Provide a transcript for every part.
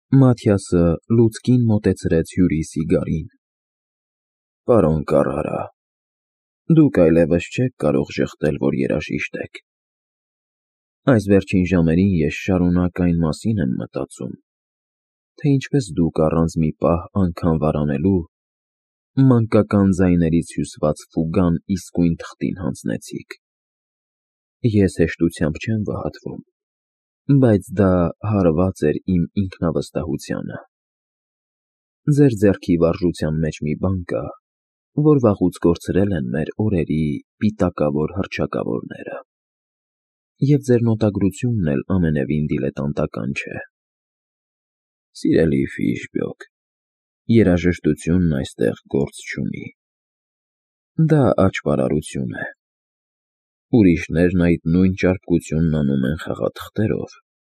Մաթիասը լուցկին մոտեցրեց հյուրի սիգարին։ Պարոն Կարրարա, դուք այլևս չեք կարող ժխտել, որ երաժիշտ եք։ Այս վերջին ժամերին ես շարունակ այն մասին եմ մտածում, թե ինչպես դուք առանց մի պահ անգամ վարանելու մանկական ձայներից հյուսված ֆուգան իսկույն թղթին հանձնեցիք։ Ես հեշտությամբ չեմ վհատվում, բայց դա հարված էր իմ ինքնավստահությանը։ Ձեր ձեռքի վարժության մեջ մի բան կա, որ վաղուց կորցրել են մեր օրերի պիտակավոր հռչակավորները, և ձեր նոտագրությունն էլ ամենևին դիլետանտական չէ։ Սիրելի Ֆիշբյոկ, երաժշտությունն այստեղ գործ չունի։ Դա աճպարարություն է։ Ուրիշներն այդ նույն ճարպկությունն անում են խաղաթղթերով։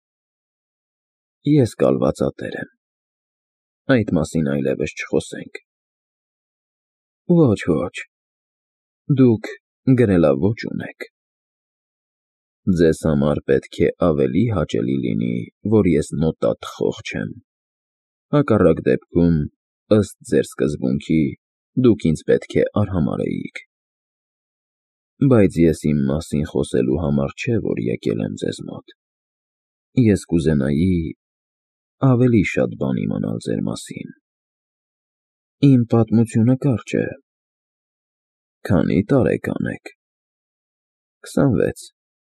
Ես կալվածատեր եմ։ Այդ մասին այլևս չխոսենք։ Ոչ, դուք գրելաոճ ունեք։ Ձեզ համար պետք է ավելի հաճելի լինի, որ ես նոտաթխող չեմ։ Հակառակ դեպքում, ըստ ձեր սկզբունքի, դուք ինձ պետք է արհամարհեիք։ Բայց ես իմ մասին խոսելու համար չէ, որ եկել եմ ձեզ մոտ։ Ես կուզենայի ավելի շատ բան իմանալ ձեր մասին։ Իմ պատմությունը կարճ է։ Քանի տարեկան եք։ 26։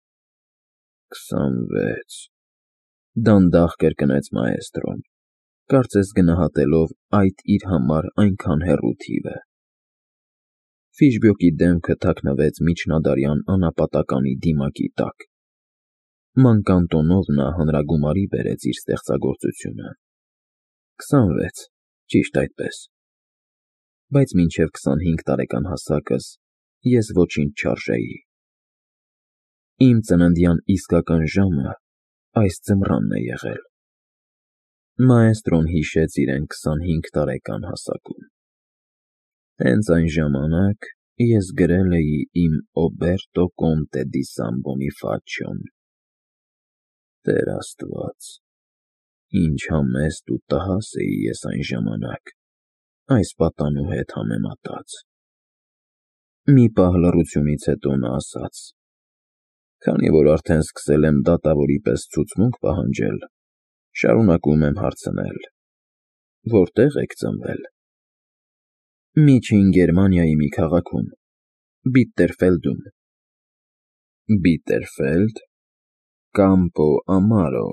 26, դանդաղ կրկնեց մաեստրոն, կարծես գնահատելով այդ իր համար այնքան հեռու թիվը։ Ֆիշբյոկի դեմքը թաքնվեց միջնադարյան անապատականի դիմակի տակ։ Մանկան տոնով նա հանրագումարի բերեց իր ստեղծագործությունը։ 26, ճիշտ այդպես։ Բայց մինչև 25 տարեկան հասակս ես ոչինչ չարժեի։ Իմ ծննդյան իսկական ժամը այս ձմռանն է եղել։ Մաեստրոն հիշեց իրեն 25 տարեկան հասակում։ Հենց այն ժամանակ ես գրել էի իմ Օբերտո Կոնտե դի Սան Բոնիֆացիոն։ Տեր Աստված, ինչ համեստ ու տհաս էի ես այն ժամանակ, այս պատանու հետ համեմատած։ Մի պահ լռությունից հետո նա ասաց. Քանի որ արդեն սկսել եմ դատավորի պես ցուցմունք պահանջել, շարունակում եմ հարցնել. որտե՞ղ եք ծնվել։ Միջին Գերմանիայի մի քաղաքում, Բիտտերֆելդում։ Բիտերֆելդ, Կամպո Ամարո։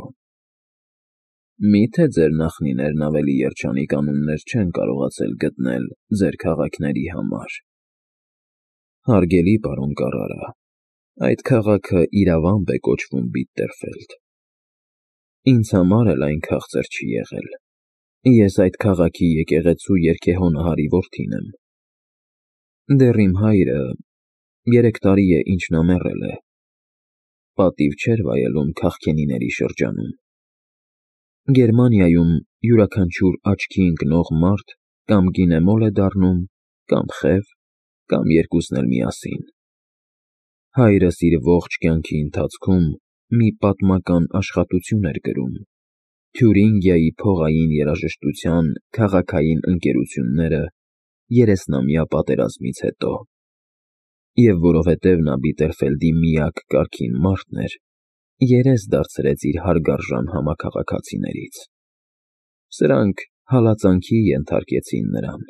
Միթե ձեր նախնիներն ավելի երջանիկ անուններ չեն կարողացել գտնել ձեր քաղաքների համար։ Հարգելի պարոն Կարրարա, այդ քաղաքը իրավամբ է կոչվում Բիտտերֆելդ։ Ինձ համար էլ այն քաղցր չի եղել։ Ես այդ քաղաքի եկեղեցու երգեհոնահարի որդին եմ։ Դեռ իմ հայրը 3 տարի է, ինչ նա մեռել է։ Պատիվ չէր վայելում քաղքենիների շրջանում։ Գերմանիայում յուրաքանչյուր աչքի ընկնող մարդ կամ գինեմոլ է դառնում, կամ խև, կամ երկուսն էլ միասին։ Հայրս իր ողջ կյանքի ընթացքում մի պատմական աշխատություն էր գրում Թյուրինգիայի փողային երաժշտության քաղաքային ընկերությունները 30-ամյա պատերազմից հետո։ Եվ որովհետև նա Բիտերֆելդի միակ կարգին մարդն էր, երես դարձրեց իր հարգարժան համաքաղաքացիներից։ Սրանք հալածանքի ենթարկեցին նրան։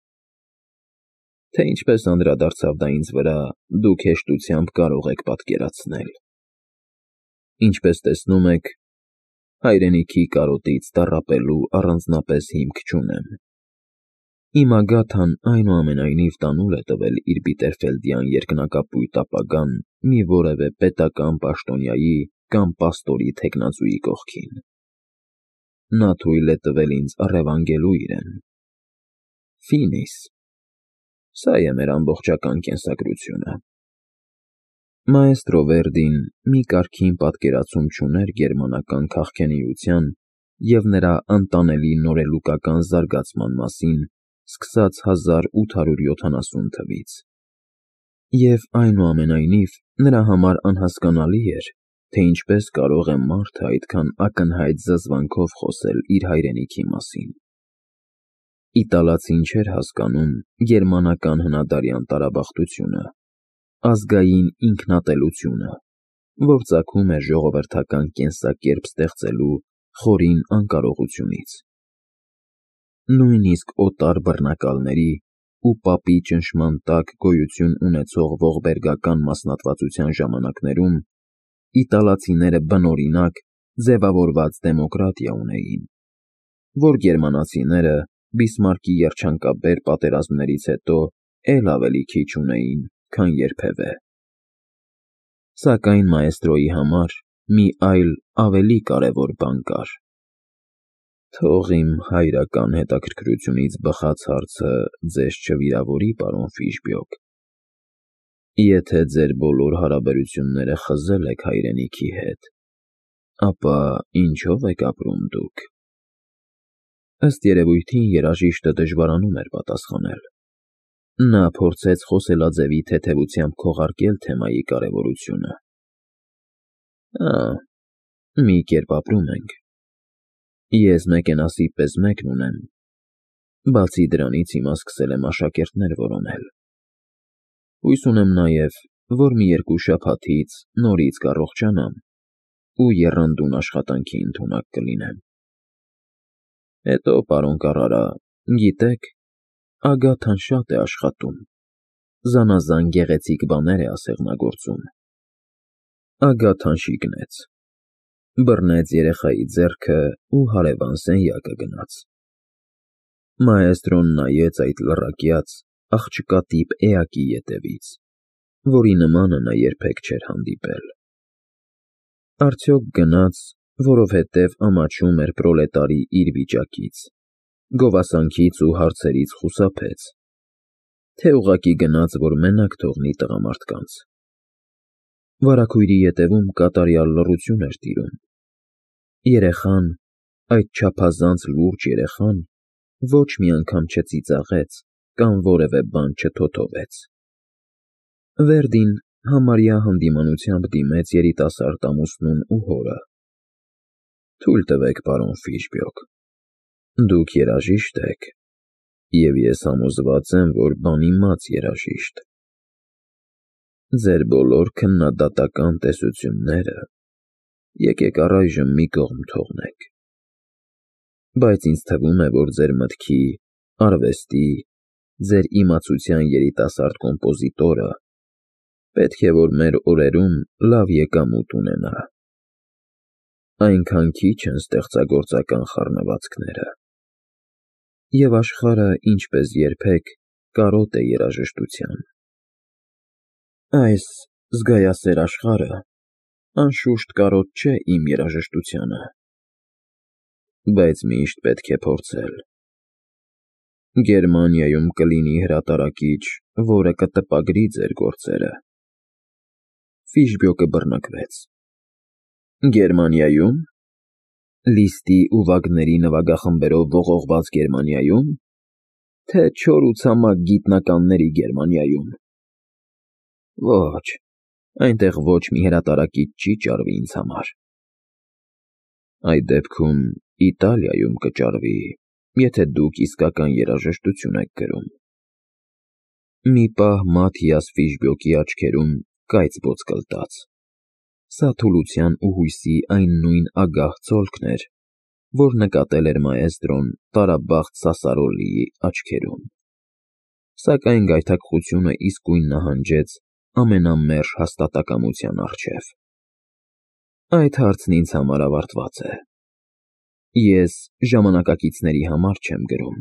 Թե ինչպես անդրադարձավ դա ինձ վրա, դուք հեշտությամբ կարող եք պատկերացնել։ Ինչպես տեսնում եք, հայրենիքի կարոտից տառապելու առանձնապես հիմք չունեմ։ Իմ ագաթան այնուամենայնիվ տանուլ է տվել իր բիտերֆելդյան երկնակապույտ ապագան մի որևէ պետական պաշտոնյայի կամ պաստորի թեկնածուի կողքին։ Նա թույլ է տվել ինձ առևանգելու իրեն։ Ֆինիս։ Սա է մեր ամբողջական կենսագրությունը։ Մաեստրո Վերդին մի կարգին պատկերացում չուներ գերմանական քաղքենիության և նրա անտանելի նորելուկական զարգացման մասին սկսած 1870 թվից։ Եվ այնուամենայնիվ նրա համար անհասկանալի էր, թե ինչպես կարող է մարդը այդքան ակնհայտ զզվանքով խոսել իր հայրենիքի մասին։ Իտալացին չէր հասկանում գերմանական հնադարյան տարաբախտությունը, ազգային ինքնատելությունը, որ ծագում էր ժողովրդական կենսակերպ ստեղծելու խորին անկարողությունից։ Նույնիսկ օտար բռնակալների ու պապի ճնշման տակ գոյություն ունեցող ողբերգական մասնատվածության ժամանակներում իտալացիները բնօրինակ ձևավորված դեմոկրատիա ունեին, որ գերմանացիները Բիսմարկի երջանկաբեր պատերազմներից հետո էլ ավելի քիչ ունեին, քան երբևէ։ Սակայն մաեստրոյի համար մի այլ ավելի կարևոր բան կար։ Թող իմ հայրական հետաքրքրությունից բխած հարցը ձեզ չվիրավորի, պարոն Ֆիշբյոկ, եթե ձեր բոլոր հարաբերությունները խզել եք հայրենիքի հետ, ապա ինչով եք ապրում դուք։ Ըստ երևույթին երաժիշտը դժվարանում էր պատասխանել։ Նա փորձեց խոսելաձևի թեթևությամբ քողարկել թեմայի կարևորությունը։ Մի կերպ ապրում ենք։ Ես մեկենասի պես մեկն ունեմ, բացի դրանից հիմա սկսել եմ աշակերտներ որոնել։ Հույս ունեմ նաև, որ մի երկու շաբաթից նորից կառողջանամ ու եռանդուն աշխատանքի ընդունակ կլինեմ։ Հետո, պարոն Կառարա, գիտեք, Ագաթան շատ է աշխատում, զանազան գեղեցիկ բաներ է ասեղնագործում։ Ագաթան շիկնեց, բռնեց երեխայի ձեռքը ու հարևան սենյակը գնաց։ Մաեստրոն նայեց այդ լռակյաց, աղջկատիպ էակի ետևից, որի նմանը նա երբեք չէր հանդիպել։ Արդյոք գնաց, որովհետև ամաչում էր պրոլետարի իր վիճակից, գովասանքից ու հարցերից խուսափեց, թե ուղղակի գնաց, որ մենակ թողնի տղամարդկանց։ Վարագույրի ետևում կատարյալ լռություն էր տիրում։ Երեխան, այդ չափազանց լուրջ երեխան, ոչ մի անգամ չծիծաղեց կամ որևէ բան չթոթովեց։ Վերդին համարյա հանդիմանությամբ դիմեց երիտասարդ ամուսնուն ու հորը։ Թույլ տվեք, պարոն Ֆիշբյոկ, դուք երաժիշտ եք, և ես համոզված եմ, որ բանիմաց երաժիշտ։ Ձեր բոլոր քննադատական տեսությունները եկեք առայժմ մի կողմ թողնենք, բայց ինձ թվում է, որ ձեր մտքի, արվեստի, ձեր իմացության երիտասարդ կոմպոզիտորը պետք է որ մեր օրերում լավ եկամուտ ունենա։ Այնքան քիչ են ստեղծագործական խառնվածքները, և աշխարհը, ինչպես երբեք, կարոտ է երաժշտության։ Այս զգայասեր աշխարհը անշուշտ կարոտ չէ իմ երաժշտությանը, բայց միշտ պետք է փորձել։ Գերմանիայում կլինի հրատարակիչ, որը կտպագրի ձեր գործերը։ Ֆիշբյոկը բռնկվեց։ Գերմանիայում։ Լիստի ու Վագների նվագախմբերով ողողված Գերմանիայում, թե չոր ու ցամաք գիտնականների Գերմանիայում։ Ոչ, այնտեղ ոչ մի հրատարակիչ չի ճարվի ինձ համար։ Այդ դեպքում Իտալիայում կճարվի, եթե դուք իսկական երաժշտություն եք գրում։ Մի պահ Մաթիաս Ֆիշբյոկի աչքերում կայծ ոտկլտաց։ Սա թուլության ու հույսի այն նույն ագահ ցոլքն էր, որ նկատել էր մաեստրոն տարաբախտ Սասարոլիի աչքերում։ Սակայն գայթակղությունը իսկույն նահանջեց ամենամերժ հաստատակամության առջև։ Այդ հարցն ինձ համար ավարտված է։ Ես ժամանակակիցների համար չեմ գրում։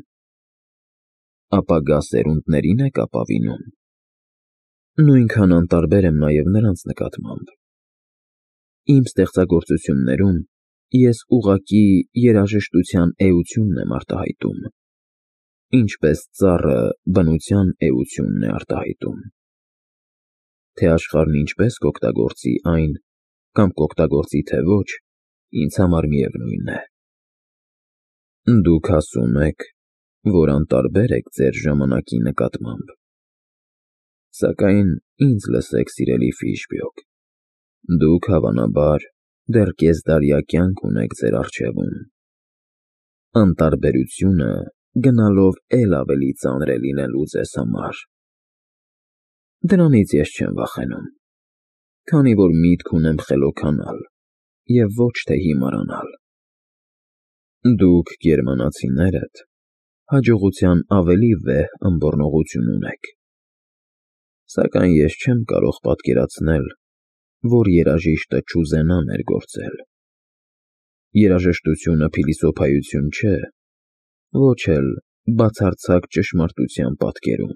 Ապագա սերունդներին եք ապավինում։ Նույնքան անտարբեր եմ նաև նրանց նկատմամբ։ Իմ ստեղծագործություններում ես ուղղակի երաժշտության էությունն եմ արտահայտում, ինչպես ծառը բնության էությունն է արտահայտում։ Թե աշխարհն ինչպես կօգտագործի այն կամ կօգտագործի թե ոչ, ինձ համար միևնույն է։ Դուք ասում եք, որ անտարբեր եք ձեր ժամանակի նկատմամբ։ Սակայն ինձ լսեք, սիրելի Ֆիշբյոկ, Դուք հավանաբար դեռ կեսդարյա կյանք ունեք ձեր առջևում։ Անտարբերությունը գնալով էլ ավելի ծանր է լինելու ձեզ համար։ Դրանից ես չեմ վախենում, քանի որ միտք ունեմ խելոքանալ և ոչ թե հիմարանալ։ Դուք գերմանացիներդ հաջողության ավելի վեհ ըմբոռնողություն ունեք, սակայն ես չեմ կարող պատկերացնել, որ երաժիշտը չուզենա ներգործել։ Երաժշտությունը փիլիսոփայություն չէ, ոչ էլ բացարձակ ճշմարտության պատկերում։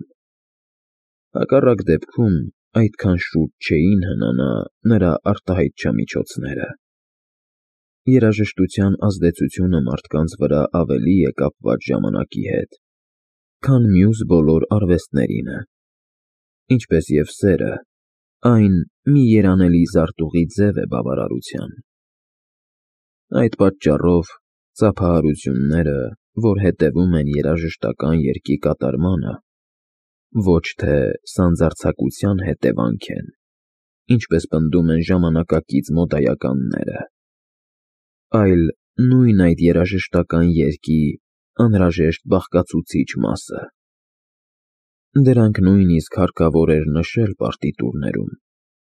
Հակառակ դեպքում այդքան շուտ չէին հնանա նրա արտահայտչամիջոցները։ Երաժշտության ազդեցությունը մարդկանց վրա ավելի է կապված ժամանակի հետ, քան մյուս բոլոր արվեստներինը, ինչպես և սերը, այն մի երանելի զարտուղի ձև է բավարարության։ Այդ պատճառով ծափահարությունները, որ հետևում են երաժշտական երգի կատարմանը, ոչ թե սանձարձակության հետևանք են, ինչպես պնդում են ժամանակակից մոդայականները, այլ նույն այդ երաժշտական երգի անհրաժեշտ բաղկացուցիչ մասը։ Դրանք նույնիսկ հարկավոր էր նշել պարտիտուրներում։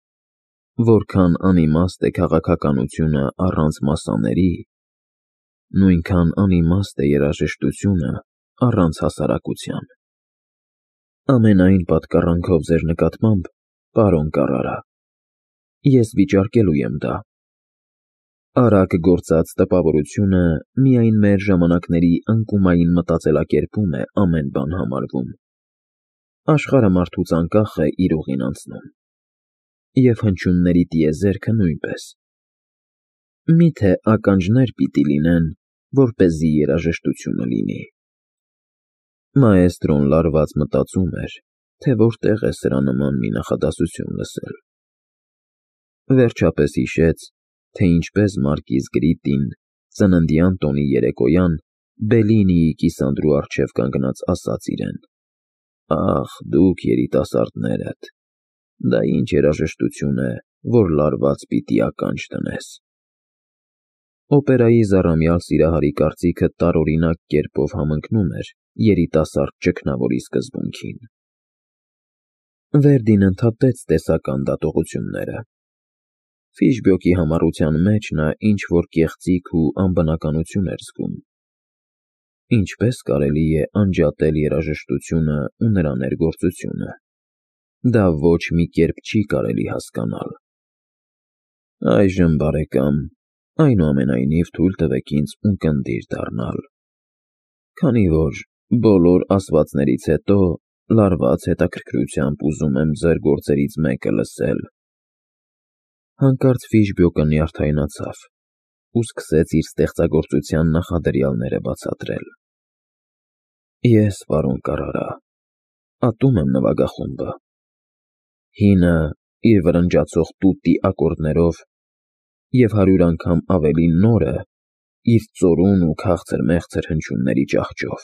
Որքան անիմաստ է քաղաքականությունը առանց մասաների, նույնքան անիմաստ է երաժշտությունը առանց հասարակության։ Ամենայն պատկառանքով ձեր նկատմամբ, պարոն Կառարա, ես վիճարկելու եմ դա։ Արագ գործած տպավորությունը միայն մեր ժամանակների անկումային մտածելակերպում է ամեն բան համարվում։ Աշխարհը մարդուց անկախ է իր ուղին անցնում, և հնչյունների տիեզերքը նույնպես։ Միթե ականջներ պիտի լինեն, որպեսզի երաժշտությունը լինի։ Մաեստրոն լարված մտածում էր, թե որտեղ է սրա նման մի նախադասություն լսել։ Վերջապես հիշեց, թե ինչպես մարկիզ Գրիտին ծննդյան տոնի երեկոյան Բելինիի կիսանդրու առջև կանգնած ասաց իրեն. «Ախ, դուք երիտասարդներդ, դա ինչ երաժշտություն է, որ լարված պիտի ականջ տնես»։ Օպերայի զառամյալ սիրահարի կարծիքը տարօրինակ կերպով համընկնում էր երիտասարդ ճգնավորի սկզբունքին։ Վերդին ընդհատեց տեսական դատողությունները։ Ֆիշբոկի համառության մեջ նա ինչ-որ կեղծիք ու անբնականություն էր զգում։ Ինչպես կարելի է անջատել երաժշտությունը ու նրա ներգործությունը։ Դա ոչ մի կերպ չի կարելի հասկանալ։ Այժմ, բարեկամ, այնուամենայնիվ թույլ տվեք ինձ ունկնդիր դառնալ, քանի որ բոլոր ասվածներից հետո լարված հետաքրքրությամբ ուզում եմ ձեր գործերից մեկը լսել։ Հանկարծ Ֆիշբոկը նյարդայնացավ ու սկսեց իր ստեղծագործության նախադրյալները բացատրել։ Ես, պարոն Կառարա, ատում եմ նվագախումբը։ Հինը իր վրնջացող տուտի ակորդներով և 100 անգամ ավելի նորը իր ծորուն ու քաղցր-մեղցր հնչյունների ճահճով։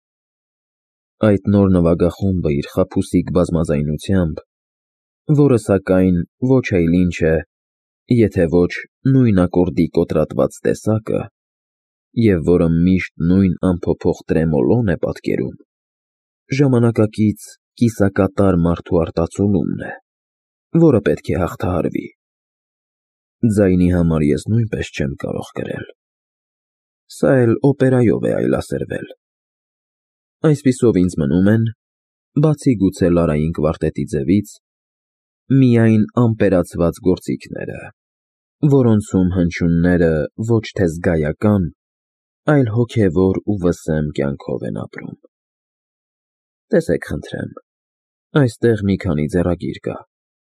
Այդ նոր նվագախումբը իր խաբուսիկ բազմաձայնությամբ, որը սակայն ոչ այլ ինչ է, եթե ոչ նույն ակորդի կոտրատված տեսակը, և որը միշտ նույն անփոփոխ տրեմոլոն է պատկերում, ժամանակակից կիսակատար մարդու արտացոլումն է, որը պետք է հաղթահարվի։ Ձայնի համար ես նույնպես չեմ կարող կրել։ Սա էլ օպերայով է այլասերվել։ Այսպիսով ինձ մնում են, բացի գուցե լարային կվարտետի ձևից, միայն ամպերացված գործիքները, որոնցում հնչյունները ոչ թե զգայական, այլ հոգևոր ու վսեմ կյանքով են ապրում։ Տեսեք խնդրեմ, այստեղ մի քանի ձեռագիր կա։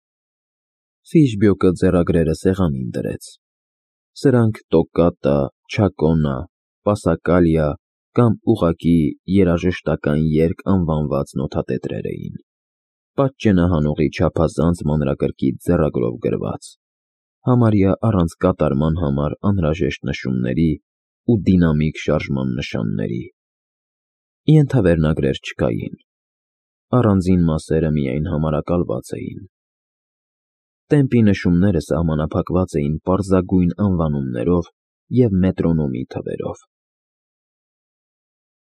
Ֆիշբոկը ձեռագրերը սեղանին դրեց։ Սրանք տոկատա, չակոնա, պասակալիա կամ ուղղակի երաժշտական երգ անվանված նոթատետրեր էին, պատճենահանողի չափազանց մանրակրկիտ ձեռագրով գրված, համարյա առանց կատարման համար անհրաժեշտ նշումների ու դինամիկ շարժման նշանների։ Ենթավերնագրեր չկային, առանձին մասերը միայն համարակալված էին։ Տեմպի նշումները սահմանափակված էին պարզագույն անվանումներով և մետրոնոմի թվերով։